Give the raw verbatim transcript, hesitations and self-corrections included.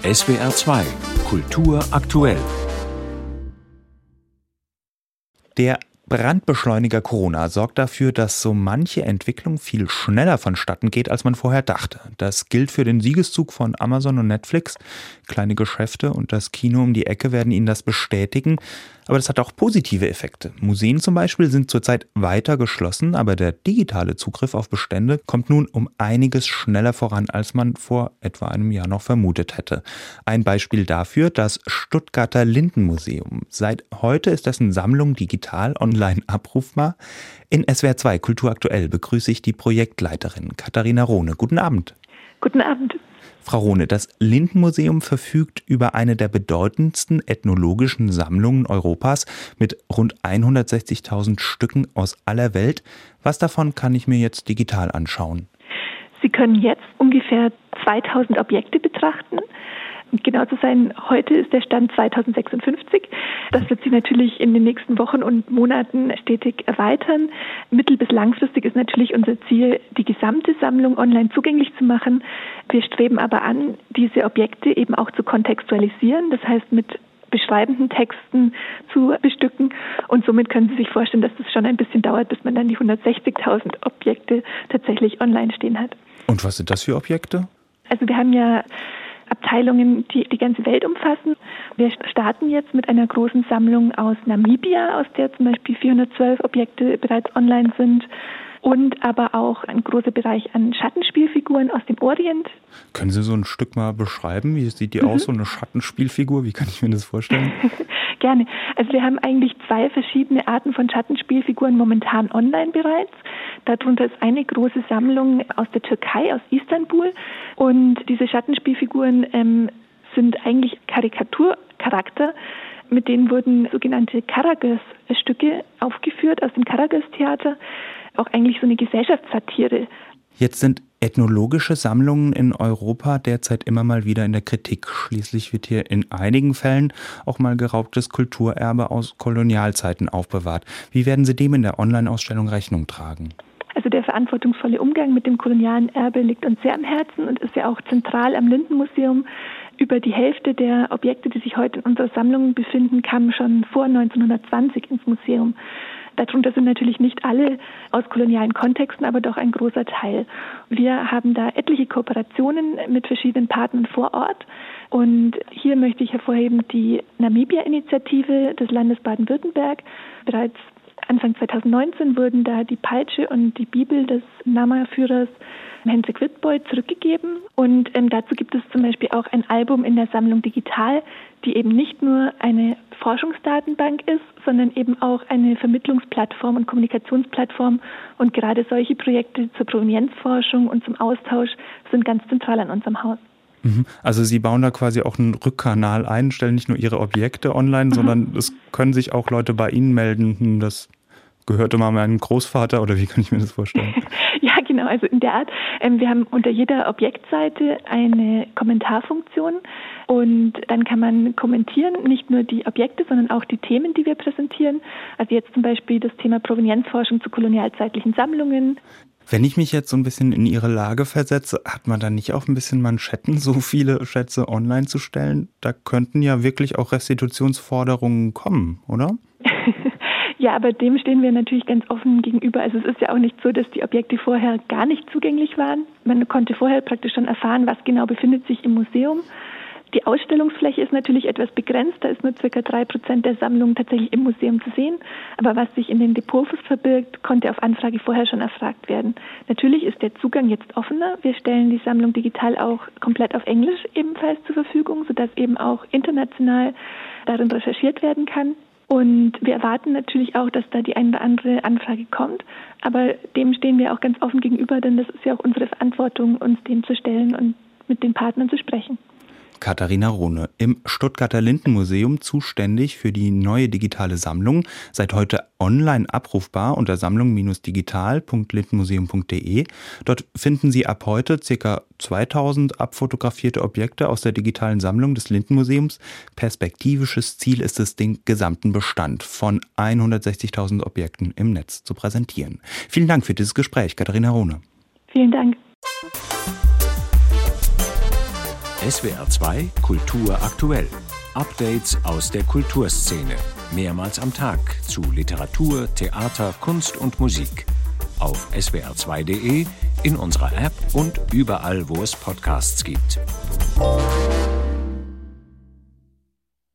S W R zwei Kultur aktuell. Der Brandbeschleuniger Corona sorgt dafür, dass so manche Entwicklung viel schneller vonstatten geht, als man vorher dachte. Das gilt für den Siegeszug von Amazon und Netflix. Kleine Geschäfte und das Kino um die Ecke werden Ihnen das bestätigen. Aber das hat auch positive Effekte. Museen zum Beispiel sind zurzeit weiter geschlossen, aber der digitale Zugriff auf Bestände kommt nun um einiges schneller voran, als man vor etwa einem Jahr noch vermutet hätte. Ein Beispiel dafür: das Stuttgarter Lindenmuseum. Seit heute ist dessen Sammlung digital online abrufbar. In S W R zwei Kultur aktuell begrüße ich die Projektleiterin Katharina Rohne. Guten Abend. Guten Abend. Frau Rohne, das Lindenmuseum verfügt über eine der bedeutendsten ethnologischen Sammlungen Europas mit rund hundertsechzigtausend Stücken aus aller Welt. Was davon kann ich mir jetzt digital anschauen? Sie können jetzt ungefähr zweitausend Objekte betrachten. Um genau zu sein, heute ist der Stand zweitausendsechsundfünfzig. Das wird sich natürlich in den nächsten Wochen und Monaten stetig erweitern. Mittel- bis langfristig ist natürlich unser Ziel, die gesamte Sammlung online zugänglich zu machen. Wir streben aber an, diese Objekte eben auch zu kontextualisieren, das heißt mit beschreibenden Texten zu bestücken. Und somit können Sie sich vorstellen, dass das schon ein bisschen dauert, bis man dann die hundertsechzigtausend Objekte tatsächlich online stehen hat. Und was sind das für Objekte? Also wir haben ja Abteilungen, die die ganze Welt umfassen. Wir starten jetzt mit einer großen Sammlung aus Namibia, aus der zum Beispiel vierhundertzwölf Objekte bereits online sind. Und aber auch ein großer Bereich an Schattenspielfiguren aus dem Orient. Können Sie so ein Stück mal beschreiben? Wie sieht die mhm. aus, so eine Schattenspielfigur? Wie kann ich mir das vorstellen? Gerne. Also wir haben eigentlich zwei verschiedene Arten von Schattenspielfiguren momentan online bereits. Darunter ist eine große Sammlung aus der Türkei, aus Istanbul. Und diese Schattenspielfiguren ähm, sind eigentlich Karikaturcharakter. Mit denen wurden sogenannte Karagöz-Stücke aufgeführt aus dem Karagöz-Theater. Auch eigentlich so eine Gesellschaftssatire. Jetzt sind ethnologische Sammlungen in Europa derzeit immer mal wieder in der Kritik. Schließlich wird hier in einigen Fällen auch mal geraubtes Kulturerbe aus Kolonialzeiten aufbewahrt. Wie werden Sie dem in der Online-Ausstellung Rechnung tragen? Also der verantwortungsvolle Umgang mit dem kolonialen Erbe liegt uns sehr am Herzen und ist ja auch zentral am Lindenmuseum. Über die Hälfte der Objekte, die sich heute in unserer Sammlung befinden, kamen schon vor neunzehnhundertzwanzig ins Museum. Darunter sind natürlich nicht alle aus kolonialen Kontexten, aber doch ein großer Teil. Wir haben da etliche Kooperationen mit verschiedenen Partnern vor Ort. Und hier möchte ich hervorheben die Namibia-Initiative des Landes Baden-Württemberg. Bereits Anfang zweitausendneunzehn wurden da die Peitsche und die Bibel des Nama-Führers Hendrik Witbooi zurückgegeben. Und ähm, dazu gibt es zum Beispiel auch ein Album in der Sammlung Digital, die eben nicht nur eine Forschungsdatenbank ist, sondern eben auch eine Vermittlungsplattform und Kommunikationsplattform. Und gerade solche Projekte zur Provenienzforschung und zum Austausch sind ganz zentral an unserem Haus. Also Sie bauen da quasi auch einen Rückkanal ein, stellen nicht nur Ihre Objekte online, mhm. sondern es können sich auch Leute bei Ihnen melden. Das gehörte mal meinem Großvater, oder wie kann ich mir das vorstellen? Ja, genau, also in der Art. Ähm, wir haben unter jeder Objektseite eine Kommentarfunktion und dann kann man kommentieren, nicht nur die Objekte, sondern auch die Themen, die wir präsentieren. Also jetzt zum Beispiel das Thema Provenienzforschung zu kolonialzeitlichen Sammlungen. Wenn ich mich jetzt so ein bisschen in Ihre Lage versetze, hat man dann nicht auch ein bisschen Manschetten, so viele Schätze online zu stellen? Da könnten ja wirklich auch Restitutionsforderungen kommen, oder? Ja, aber dem stehen wir natürlich ganz offen gegenüber. Also es ist ja auch nicht so, dass die Objekte vorher gar nicht zugänglich waren. Man konnte vorher praktisch schon erfahren, was genau befindet sich im Museum. Die Ausstellungsfläche ist natürlich etwas begrenzt. Da ist nur circa drei Prozent der Sammlung tatsächlich im Museum zu sehen. Aber was sich in den Depots verbirgt, konnte auf Anfrage vorher schon erfragt werden. Natürlich ist der Zugang jetzt offener. Wir stellen die Sammlung digital auch komplett auf Englisch ebenfalls zur Verfügung, sodass eben auch international darin recherchiert werden kann. Und wir erwarten natürlich auch, dass da die eine oder andere Anfrage kommt. Aber dem stehen wir auch ganz offen gegenüber, denn das ist ja auch unsere Verantwortung, uns dem zu stellen und mit den Partnern zu sprechen. Katharina Rohne, im Stuttgarter Lindenmuseum zuständig für die neue digitale Sammlung, seit heute online abrufbar unter sammlung digital punkt lindenmuseum punkt de. Dort finden Sie ab heute ca. zweitausend abfotografierte Objekte aus der digitalen Sammlung des Lindenmuseums. Perspektivisches Ziel ist es, den gesamten Bestand von hundertsechzigtausend Objekten im Netz zu präsentieren. Vielen Dank für dieses Gespräch, Katharina Rohne. Vielen Dank. S W R zwei Kultur aktuell. Updates aus der Kulturszene. Mehrmals am Tag zu Literatur, Theater, Kunst und Musik. Auf S W R zwei Punkt de, in unserer App und überall, wo es Podcasts gibt.